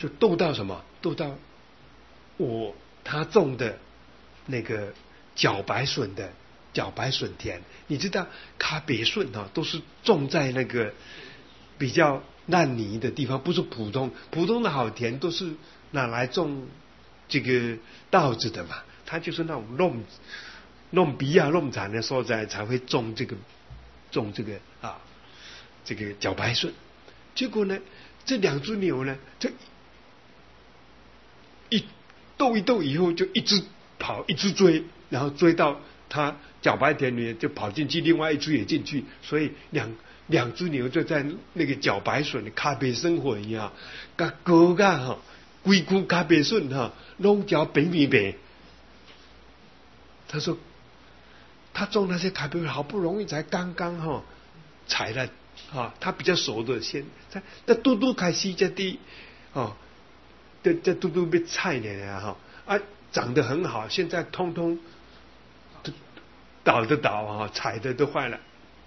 就斗到什么？斗到他种的那个茭白笋田。你知道咖啡笋都是种在那个比较烂泥的地方，不是普通的好田都是拿来种这个稻子的嘛。它就是那种弄比较弄惨的所在才会种这个这个茭白笋。结果呢，这两只牛呢，这一斗以后，就一直跑，一直追，然后追到它茭白田里就跑进去，另外一只也进去，所以两只牛就在那个茭白笋的咖啡生活一样，甲高噶规区咖啡笋拢叫白米白。他说，他种那些咖啡好不容易才刚刚采了他比较熟的先在那嘟嘟开始这地这嘟嘟被菜呢长得很好，现在通通倒踩的都坏了。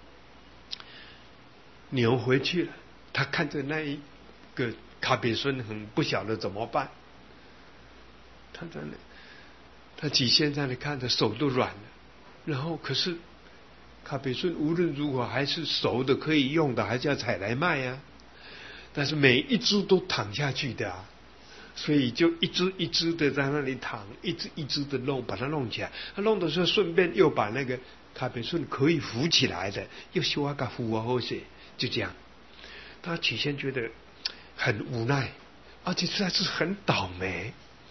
牛回去了，他看着那一个咖啡孙很不晓得怎么办，他在那，他起先在那看着手都软了，然后可是咖啡孙无论如何还是熟的可以用的，还是要采来卖啊，但是每一只都躺下去的所以就一只一只的在那里躺，一只一只的弄，把它弄起来。他弄的时候顺便又把那个咖啡顺可以扶起来的，又修啊个扶啊后些，就这样。他起先觉得很无奈，而且实在是很倒霉。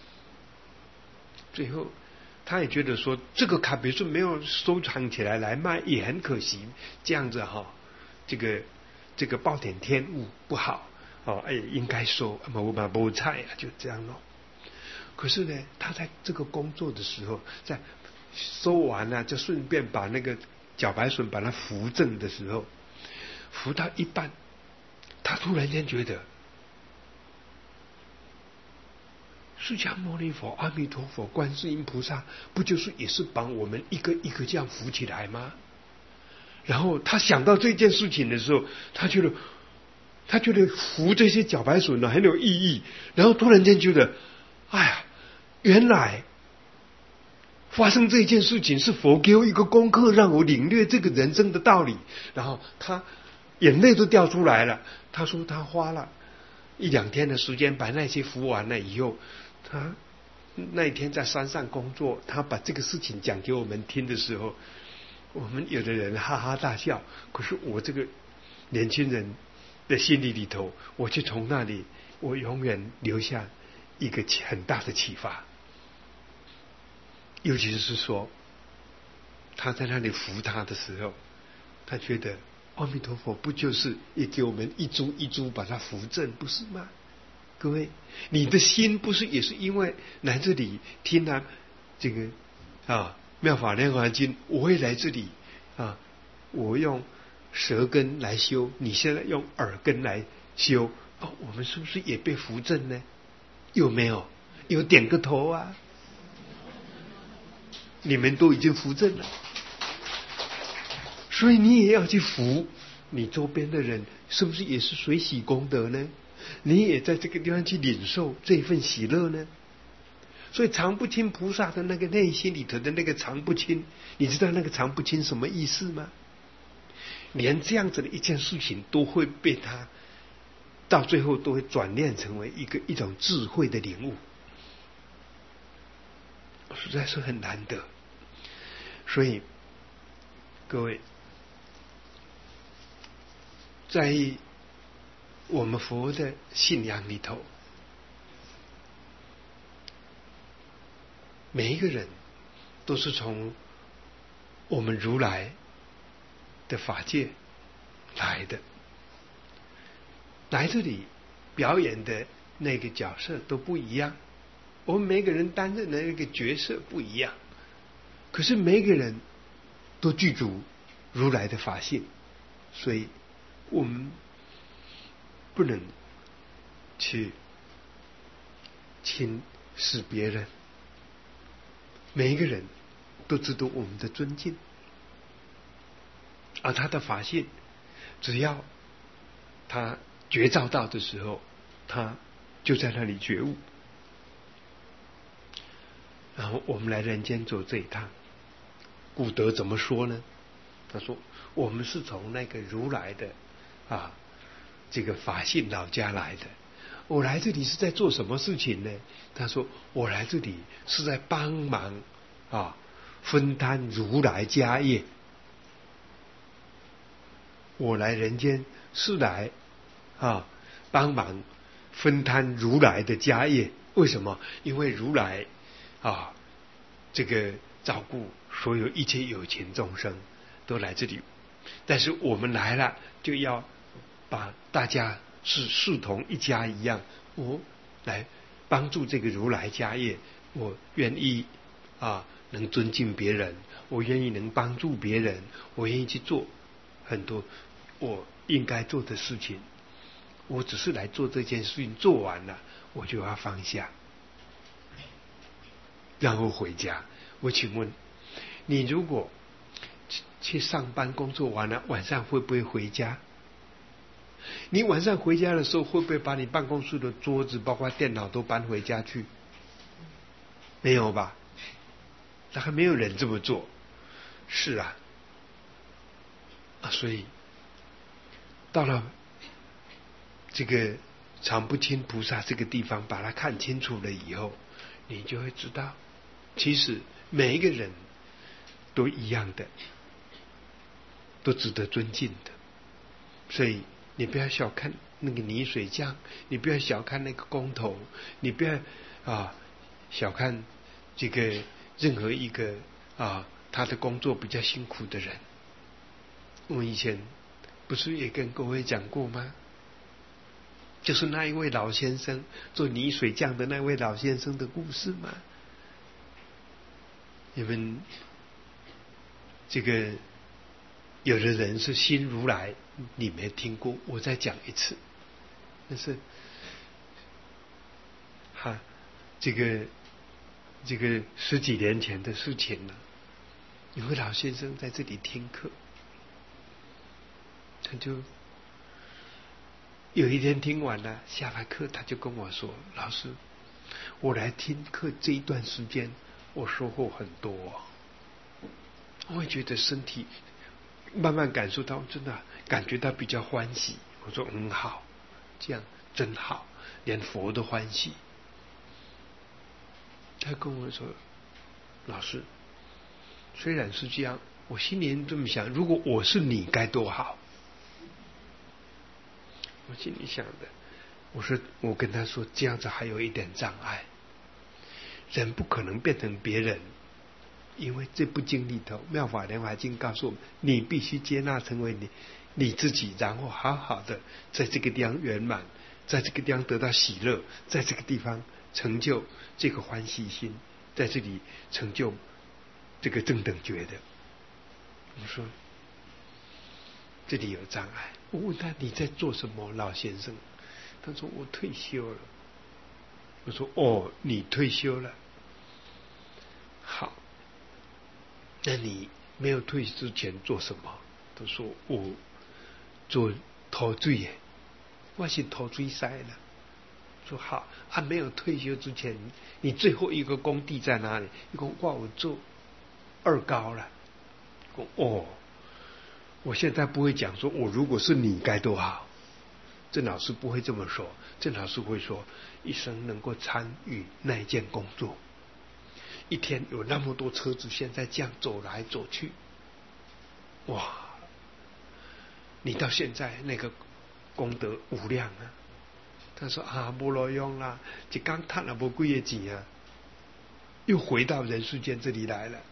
最后他也觉得说，这个咖啡顺没有收藏起来卖也很可惜，这样子这个暴殄天物不好。应该收，我把菠菜就这样弄。可是呢，他在这个工作的时候，在收完了，就顺便把那个茭白笋把它扶正的时候，扶到一半，他突然间觉得，释迦牟尼佛、阿弥陀佛、观世音菩萨，不就是也是帮我们一个一个这样扶起来吗？然后他想到这件事情的时候，他觉得扶这些茭白笋很有意义，然后突然间觉得，哎呀，原来发生这件事情是佛给我一个功课，让我领略这个人生的道理。然后他眼泪都掉出来了。他说他花了1-2天的时间把那些扶完了以后，他那一天在山上工作，他把这个事情讲给我们听的时候，我们有的人哈哈大笑，可是我这个年轻人的心里头，我就从那里，我永远留下一个很大的启发。尤其是说，他在那里扶他的时候，他觉得阿弥陀佛不就是也给我们一株一株把它扶正，不是吗？各位，你的心不是也是因为来这里听他这个妙法莲华经，我会来这里我用舌根来修，你现在用耳根来修我们是不是也被扶正呢？有没有？有点个头啊！你们都已经扶正了，所以你也要去扶你周边的人，是不是也是随喜功德呢？你也在这个地方去领受这份喜乐呢？所以常不轻菩萨的那个内心里头的那个常不轻，你知道那个常不轻什么意思吗？连这样子的一件事情都会被他到最后都会转念成为一种智慧的领悟，实在是很难得。所以各位，在我们佛的信仰里头，每一个人都是从我们如来的法界来的，来这里表演的那个角色都不一样，我们每个人担任的那个角色不一样，可是每个人都具足如来的法性，所以我们不能去轻视别人，每一个人都值得我们的尊敬，而他的法性，只要他觉照到的时候，他就在那里觉悟。然后我们来人间走这一趟，古德怎么说呢？他说我们是从那个如来的这个法性老家来的。我来这里是在做什么事情呢？他说我来这里是在帮忙分摊如来家业。我来人间是来帮忙分摊如来的家业。为什么？因为如来这个照顾所有一切有情众生都来这里，但是我们来了就要把大家是视同一家一样，我来帮助这个如来家业，我愿意能尊敬别人，我愿意能帮助别人，我愿意去做很多我应该做的事情。我只是来做这件事情，做完了我就要放下，然后回家。我请问你，如果去上班工作完了，晚上会不会回家？你晚上回家的时候，会不会把你办公室的桌子包括电脑都搬回家去？没有吧？大概没有人这么做。是啊，所以到了这个常不轻菩萨这个地方，把它看清楚了以后，你就会知道，其实每一个人都一样的，都值得尊敬的。所以你不要小看那个泥水匠，你不要小看那个工头，你不要小看这个任何一个他的工作比较辛苦的人。我以前不是也跟各位讲过吗？就是那一位老先生做泥水匠的那位老先生的故事嘛。你们这个有的人是新如来，你没听过，我再讲一次。但是这个十几年前的事情了。有位老先生在这里听课，他就有一天听完了，下了课他就跟我说：“老师，我来听课这一段时间，我收获很多，我会觉得身体慢慢感受到，真的感觉到比较欢喜。”我说：“好，这样真好，连佛都欢喜。”他跟我说：“老师，虽然是这样，我心里这么想，如果我是你该多好。”我心里想的，我跟他说，这样子还有一点障碍，人不可能变成别人。因为这部经里头，《妙法莲华经》告诉我们，你必须接纳成为你自己，然后好好的在这个地方圆满，在这个地方得到喜乐，在这个地方成就这个欢喜心，在这里成就这个正等觉的。我说这里有障碍。我问他：“你在做什么，老先生？”他说：“我退休了。”我说：“哦，你退休了，好。那你没有退休之前做什么？”他说：“我做陶水耶，我是陶水师了。”说好没有退休之前，你最后一个工地在哪里？你说：“我做二高了。”我现在不会讲说我如果是你该多好。郑老师不会这么说，郑老师会说，一生能够参与那一件工作，一天有那么多车子现在这样走来走去，哇！你到现在那个功德无量啊。他说没路用啦，一天赚了没几个钱啊，又回到人世间这里来了。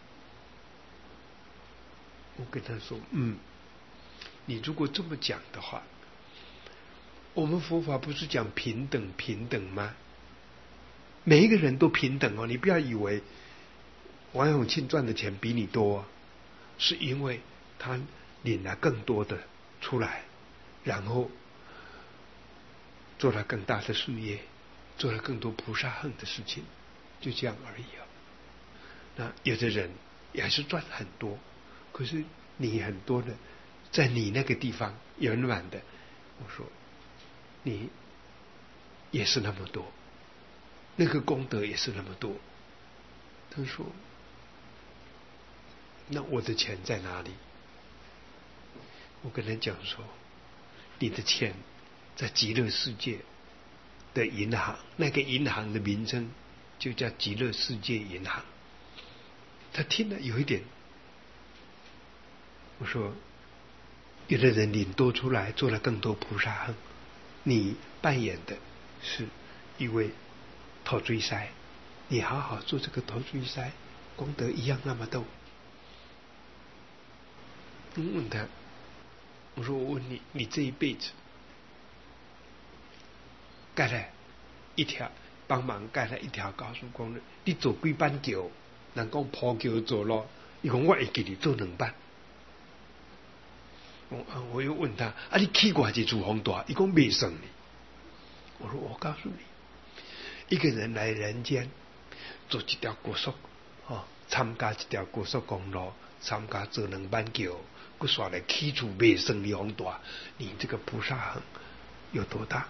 我跟他说：“你如果这么讲的话，我们佛法不是讲平等平等吗？每一个人都平等哦，你不要以为王永庆赚的钱比你多，是因为他领了更多的出来，然后做了更大的事业，做了更多菩萨恨的事情，就这样而已哦。那有的人也是赚很多，可是你很多的在你那个地方圆满的，我说你也是那么多，那个功德也是那么多。他说：“那我的钱在哪里？”我跟他讲说：“你的钱在极乐世界的银行，那个银行的名称就叫极乐世界银行。”他听了有一点，我说：“有的人领多出来，做了更多菩萨行，你扮演的是一位头水师，你好好做这个头水师，功德一样那么多。”问他，我说：“我问你，你这一辈子盖了一条，帮忙盖了一条高速公路，你做几班桥？人讲铺桥做咯，伊讲我会给你做2班。”我又问他：“啊，你去过几处风大？”伊讲没算呢。我说：“我告诉你，一个人来人间做一条高速，参加一条高速公路，参加做2班桥，佮耍来起处没算的风大，你这个菩萨行有多大？”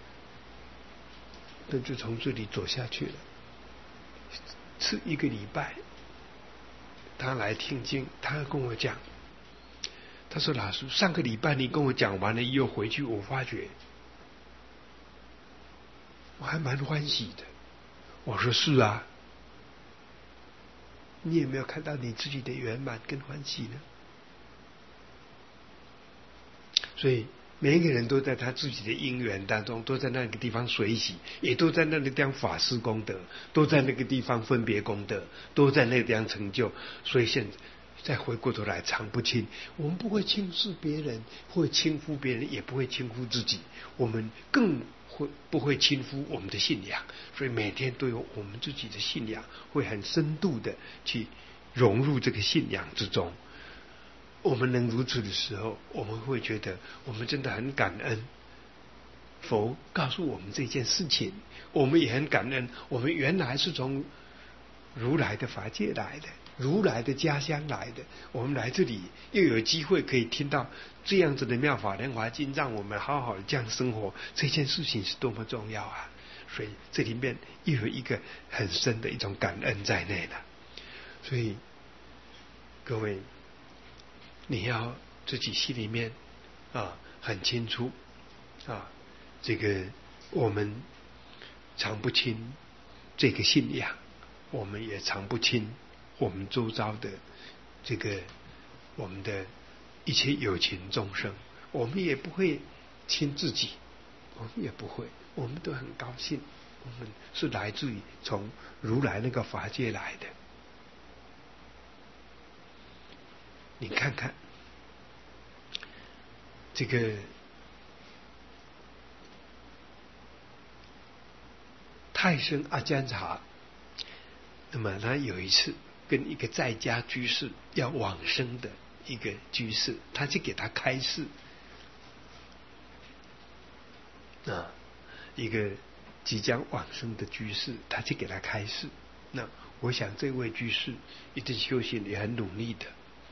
那就从这里走下去了。是1个礼拜，他来听经，他跟我讲，他说：“老师，上个礼拜你跟我讲完了以后回去，我发觉我还蛮欢喜的。”我说：“是啊，你有没有看到你自己的圆满跟欢喜呢？”所以每一个人都在他自己的因缘当中，都在那个地方随喜，也都在那个地方法事功德，都在那个地方分别功德，都在那个地方成就。所以现在再回过头来常不轻，我们不会轻视别人，会轻忽别人，也不会轻忽自己，我们更不会轻忽我们的信仰。所以每天都有我们自己的信仰，会很深度的去融入这个信仰之中。我们能如此的时候，我们会觉得我们真的很感恩佛告诉我们这件事情，我们也很感恩我们原来是从如来的法界来的，如来的家乡来的，我们来这里又有机会可以听到这样子的妙法莲华经，让我们好好的这样生活，这件事情是多么重要啊！所以这里面又有一个很深的一种感恩在内了。所以各位，你要自己心里面很清楚这个我们常不清这个信仰，我们也常不清我们周遭的这个我们的一切有情众生，我们也不会亲自己，我们也不会，我们都很高兴，我们是来自于从如来那个法界来的。你看看这个太升阿姜查，那么他有一次跟一个在家居士要往生的一个居士，他去给他开示一个即将往生的居士，他去给他开示。那我想这位居士一直修行也很努力的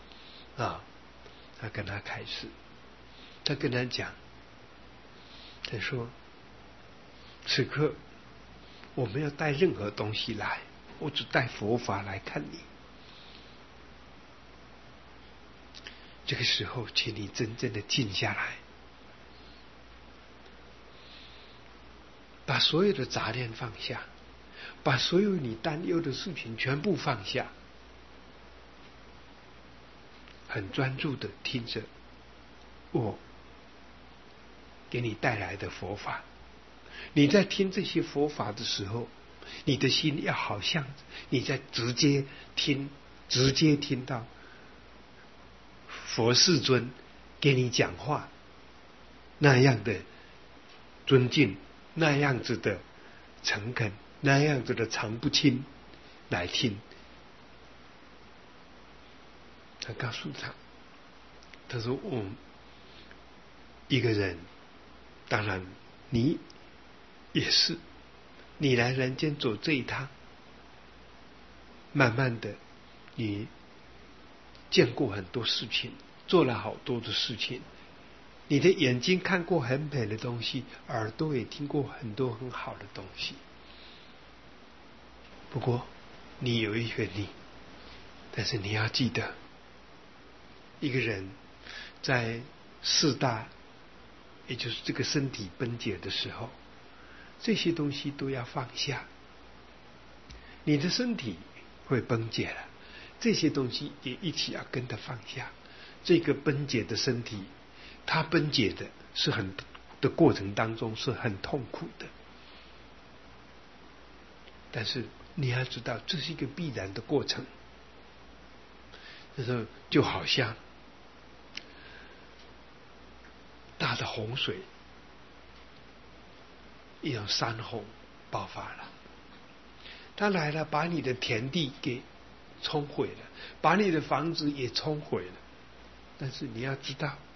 他跟他开示，他跟他讲，他说：“此刻我没有带任何东西来，我只带佛法来看你。这个时候，请你真正的静下来，把所有的杂念放下，把所有你担忧的事情全部放下，很专注的听着我给你带来的佛法。你在听这些佛法的时候，你的心要好像你在直接听到佛世尊给你讲话那样的尊敬，那样子的诚恳，那样子的常不轻来听。”他告诉他说：“一个人，当然你也是，你来人间走这一趟，慢慢的你见过很多事情，做了好多的事情， 你的眼睛看过很美的东西，耳朵也听过很多很好的东西。不过你有一个你，但是你要记得，一个人在四大，也就是这个身体崩解的时候，这些东西都要放下。你的身体会崩解了，这些东西也一起要跟着放下。这个崩解的身体，它崩解的是的过程当中是很痛苦的，但是你要知道这是一个必然的过程。那时候就好像大的洪水，一种山洪爆发了，他来了，把你的田地给冲毁了，把你的房子也冲毁了。但是你要知道，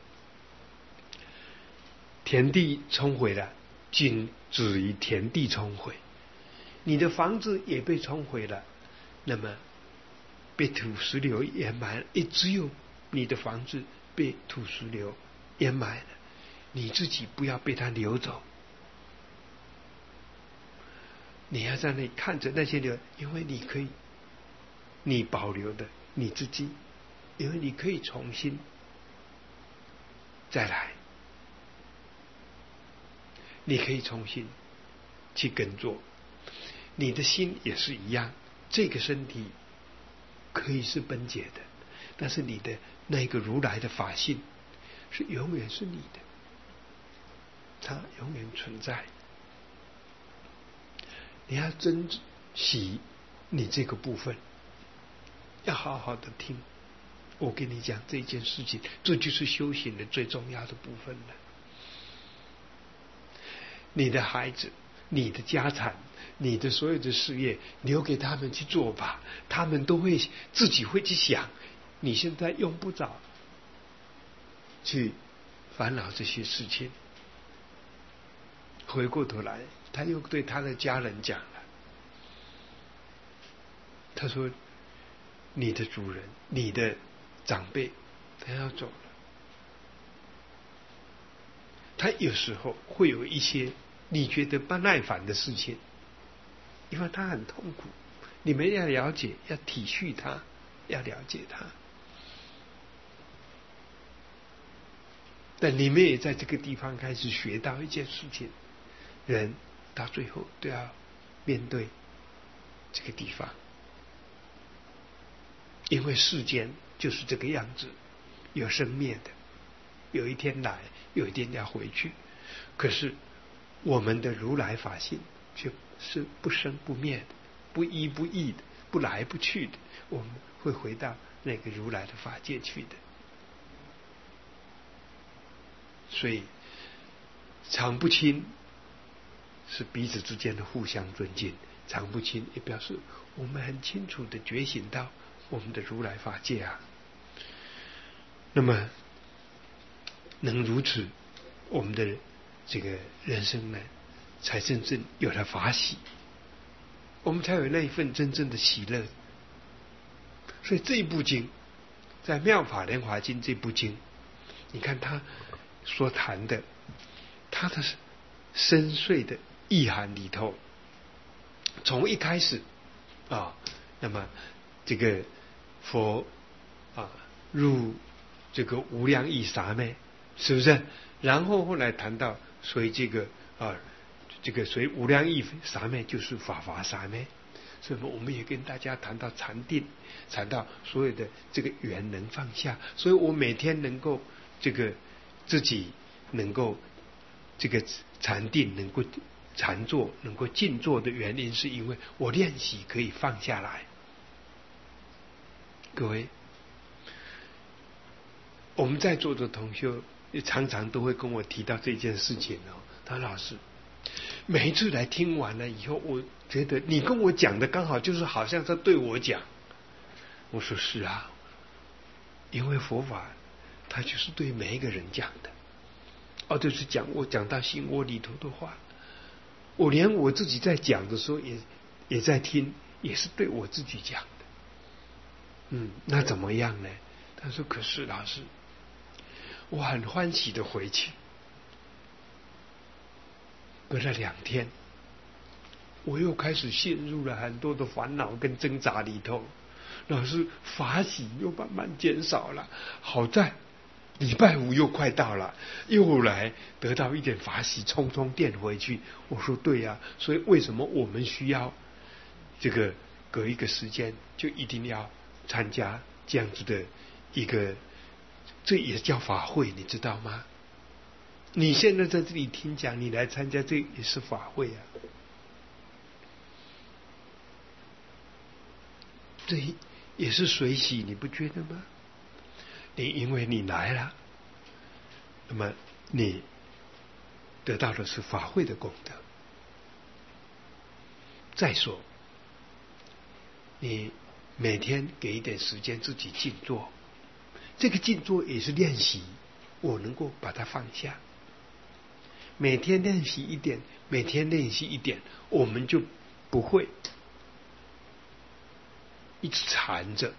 田地冲毁了，仅止于田地冲毁，你的房子也被冲毁了，那么被土石流掩埋，也只有你的房子被土石流掩埋了，你自己不要被它流走。你要在那里看着那些流，因为你保留的你自己，因为你可以重新再来，你可以重新去耕作。你的心也是一样，这个身体可以是崩解的，但是你的那个如来的法性是永远是你的，它永远存在。你要珍惜你这个部分，要好好的听我跟你讲这件事情，这就是修行的最重要的部分了。你的孩子，你的家产，你的所有的事业，留给他们去做吧，他们都会自己会去想，你现在用不着去烦恼这些事情。回过头来，他又对他的家人讲了，他说你的主人，你的长辈他要走了，他有时候会有一些你觉得不耐烦的事情，因为他很痛苦，你们要了解，要体恤他，要了解他。但你们也在这个地方开始学到一件事情，人到最后都要面对这个地方，因为世间就是这个样子，有生灭的，有一天来，有一天要回去。可是我们的如来法性却是不生不灭的，不依不异的，不来不去的，我们会回到那个如来的法界去的。所以常不轻是彼此之间的互相尊敬，常不轻也表示我们很清楚的觉醒到我们的如来法界啊。那么能如此，我们的这个人生呢，才真正有了法喜，我们才有那一份真正的喜乐。所以这一部经，在《妙法莲华经》这部经，你看他所谈的，他的深邃的意涵里头，从一开始那么这个佛入这个无量义沙昧，是不是？然后后来谈到随这个随无量义沙昧就是法华沙昧，所以我们也跟大家谈到禅定，谈到所有的这个缘能放下，所以我每天能够这个自己能够这个禅定，能够禅坐，能够静坐的原因，是因为我练习可以放下来。各位，我们在座的同学常常都会跟我提到这件事情哦。他说老师，每一次来听完了以后，我觉得你跟我讲的刚好就是好像在对我讲。我说是啊，因为佛法它就是对每一个人讲的。就是我讲到心窝里头的话，我连我自己在讲的时候也在听，也是对我自己讲的。那怎么样呢？他说可是老师， 我很欢喜的回去。隔了2天，我又开始陷入了很多的烦恼跟挣扎里头，老是法喜又慢慢减少了。好在礼拜5又快到了，又来得到一点法喜，充电回去。我说对呀，所以为什么我们需要这个隔一个时间就一定要参加这样子的一个，这也叫法会，你知道吗？你现在在这里听讲，你来参加，这也是法会啊。这也是随喜，你不觉得吗？你因为你来了，那么你得到的是法会的功德。再说，你每天给一点时间自己静坐，这个静坐也是练习，我能够把它放下。每天练习一点，每天练习一点，我们就不会一直缠着，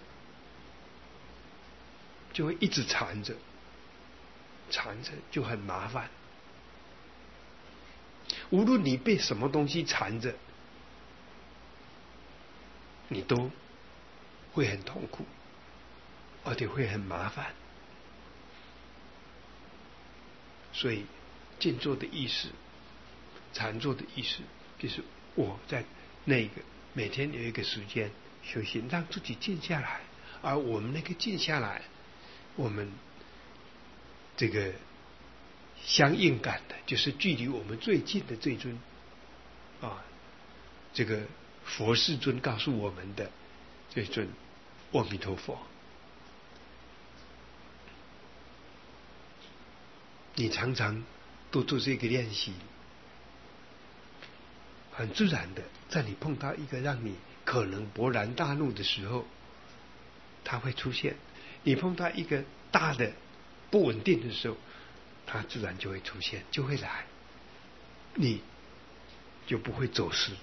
就会一直缠着就很麻烦。无论你被什么东西缠着，你都会很痛苦，而且会很麻烦。所以静坐的意思，禅坐的意思，就是我在那个每天有一个时间修行，让自己静下来。而我们那个静下来，我们这个相应感的，就是距离我们最近的这尊这个佛世尊告诉我们的这尊阿弥陀佛。你常常都做这个练习，很自然的，在你碰到一个让你可能勃然大怒的时候，它会出现；你碰到一个大的不稳定的时候，它自然就会出现，就会来，你就不会走失。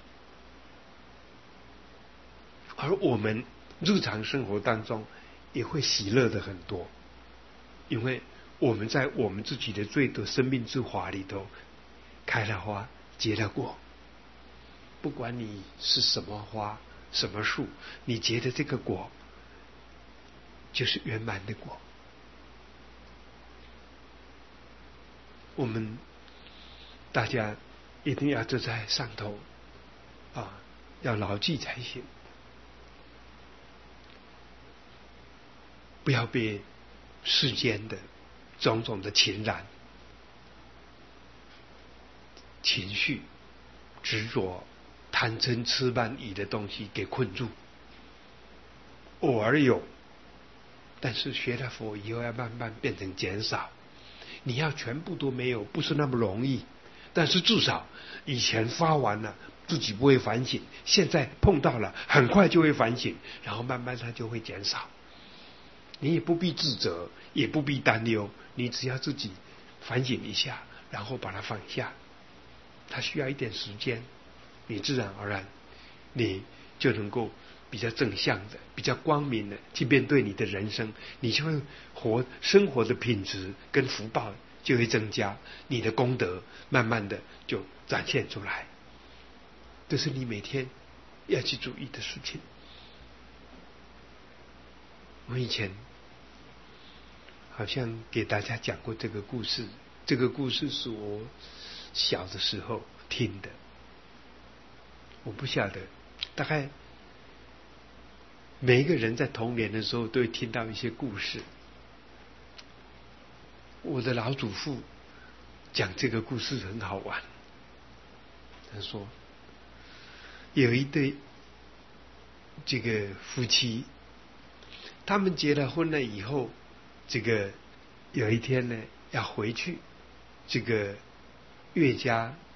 而我们日常生活当中也会喜乐的很多，因为我们在我们自己的罪的生命之华里头开了花结了果。不管你是什么花什么树，你结的这个果就是圆满的果。我们大家一定要坐在上头要牢记才行，不要被世间的种种的情染、情绪、执着、贪嗔痴慢疑的东西给困住。偶尔有，但是学了佛以后要慢慢变成减少。你要全部都没有，不是那么容易，但是至少以前发完了自己不会反省，现在碰到了很快就会反省，然后慢慢它就会减少。你也不必自责，也不必担忧，你只要自己反省一下，然后把它放下。它需要一点时间，你自然而然你就能够比较正向的、比较光明的去面对你的人生，你就会生活的品质跟福报就会增加，你的功德慢慢的就展现出来。这是你每天要去注意的事情。我以前好像给大家讲过这个故事，这个故事是我小的时候听的，我不晓得，大概每一个人在童年的时候都会听到一些故事。我的老祖父讲这个故事很好玩，他说有一对这个夫妻，他们结了婚了以后，这个有一天呢要回去这个岳家